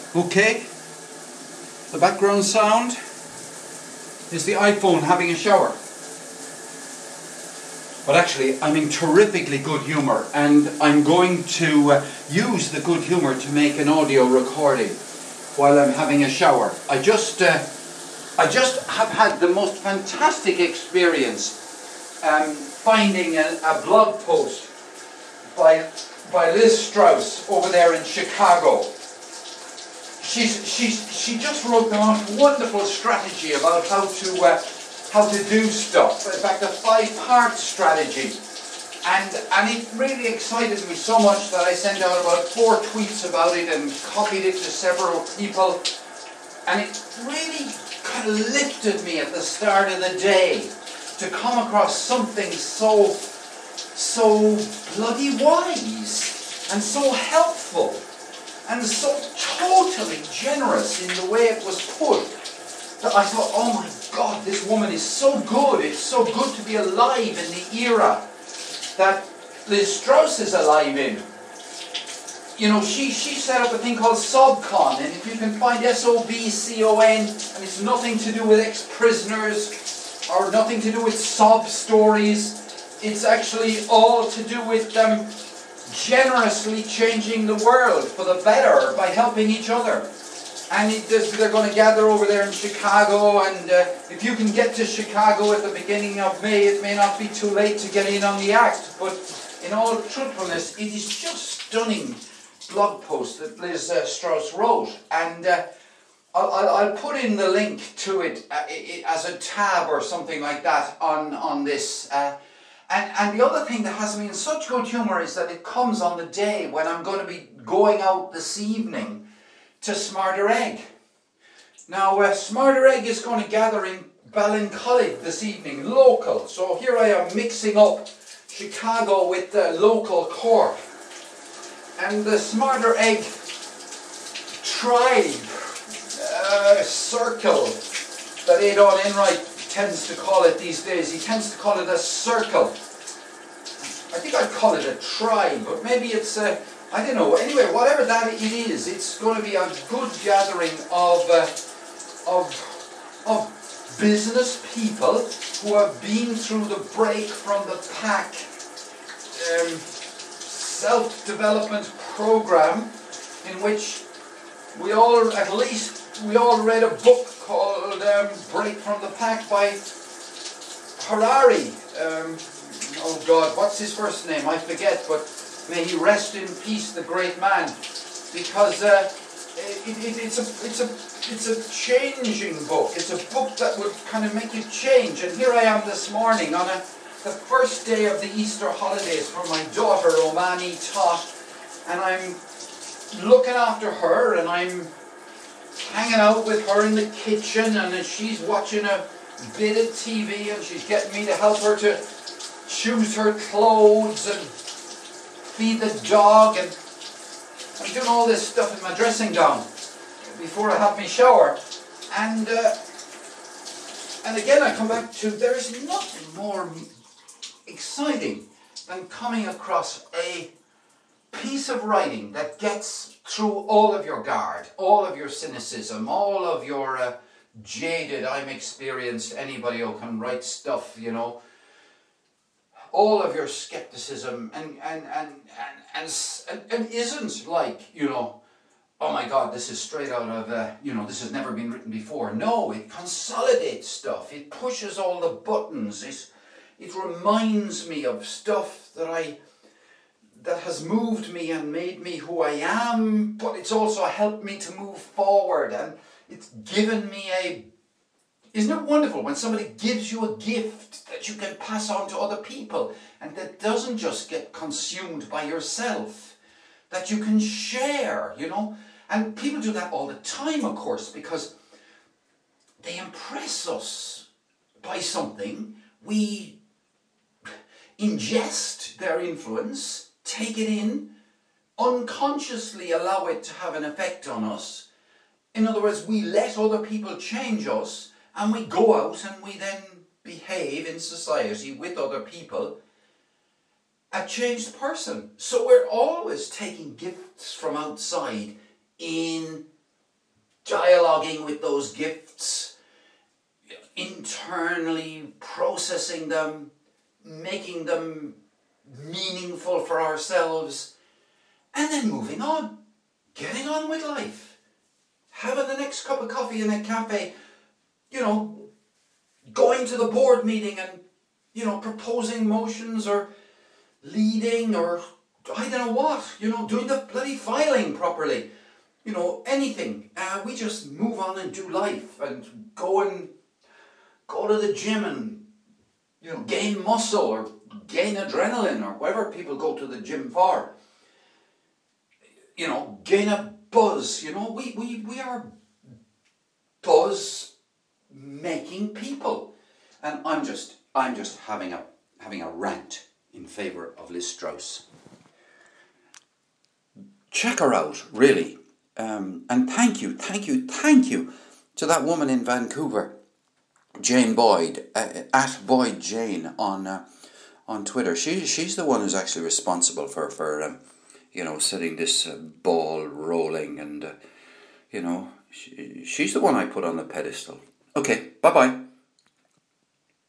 Okay, the background sound is the iPhone having a shower. But actually, I'm in terrifically good humour, and I'm going to use the good humour to make an audio recording while I'm having a shower. I just have had the most fantastic experience finding a blog post by Liz Strauss over there in Chicago. She just wrote the most wonderful strategy about how to do stuff. In fact, a 5-part strategy, and it really excited me so much that I sent out about 4 tweets about it and copied it to several people, and it really kind of lifted me at the start of the day to come across something so bloody wise and so helpful and so totally generous in the way it was put, that I thought, oh my God, this woman is so good. It's so good to be alive in the era that Liz Strauss is alive in. You know, she set up a thing called SOBCON, and if you can find SOBCON, and it's nothing to do with ex-prisoners or nothing to do with sob stories, it's actually all to do with them generously changing the world for the better by helping each other. And they're going to gather over there in Chicago, and if you can get to Chicago at the beginning of May, it may not be too late to get in on the act. But in all truthfulness, it is just stunning blog post that Liz Strauss wrote. And I'll put in the link to it as a tab or something like that on this. And the other thing that has me in such good humour is that it comes on the day when I'm going to be going out this evening to Smarter Egg. Now, Smarter Egg is going to gather in Ballincollig this evening, local. So here I am mixing up Chicago with local Cork. And the Smarter Egg tribe circle that Adon Enright tends to call it these days. He tends to call it a circle. I think I'd call it a tribe, but maybe it's I don't know. Anyway, whatever that it is, it's going to be a good gathering of business people who have been through the break from the pack self-development program, in which we all read a book called Break from the Pack by Harari. Oh God, what's his first name? I forget, but may he rest in peace, the great man, because it's a changing book. It's a book that would kind of make you change. And here I am this morning on the first day of the Easter holidays for my daughter Omani Tot, and I'm looking after her, and I'm hanging out with her in the kitchen, and she's watching a bit of TV, and she's getting me to help her to choose her clothes and feed the dog, and I'm doing all this stuff in my dressing gown before I have my shower. And again I come back to, there is nothing more exciting than coming across a piece of writing that gets through all of your guard, all of your cynicism, all of your jaded, I'm experienced, anybody who can write stuff, you know, all of your skepticism, and isn't like, you know, oh my God, this is straight out of, you know, this has never been written before. No, it consolidates stuff. It pushes all the buttons. It reminds me of stuff that has moved me and made me who I am, but it's also helped me to move forward, and it's given me isn't it wonderful when somebody gives you a gift that you can pass on to other people, and that doesn't just get consumed by yourself, that you can share, you know? And people do that all the time, of course, because they impress us by something. We ingest their influence, take it in, unconsciously allow it to have an effect on us. In other words, we let other people change us, and we go out and we then behave in society with other people a changed person. So we're always taking gifts from outside in dialoguing with those gifts, internally processing them, making them meaningful for ourselves, and then moving on, getting on with life, having the next cup of coffee in a cafe, going to the board meeting and, proposing motions or leading or I don't know what, doing the bloody filing properly, anything. We just move on and do life and go to the gym and, gain muscle or gain adrenaline or whatever people go to the gym for. Gain a buzz. We are buzz making people. And I'm just having a rant in favour of Liz Strauss. Check her out, really. And thank you to that woman in Vancouver, Jane Boyd, at Boyd Jane on Twitter. She's the one who's actually responsible for setting this ball rolling, and she's the one I put on the pedestal. Okay, bye-bye.